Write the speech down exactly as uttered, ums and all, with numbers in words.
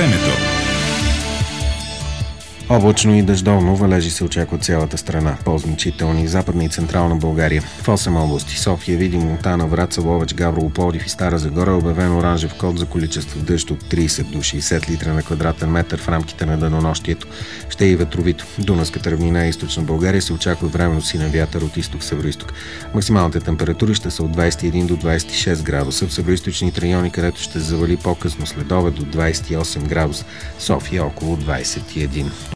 Времето. Облачно и дъждовно, валежи се очаква цялата страна. По-значителни Западна и Централна България. В осем области: София, Видин, Монтана, Враца, Ловеч, Габрово, Пловдив и Стара Загора е обявен оранжев код за количество дъжд от трийсет до шейсет литра на квадратен метър в рамките на денонощието. Ще и ветровито. Дунавската равнина и Източна България се очаква временно силен вятър от изток-североизток. Максималните температури ще са от двадесет и един до двадесет и шест градуса. В североизточните райони, където ще завали по-късно следобед, до двадесет и осем градуса. София около двадесет и един.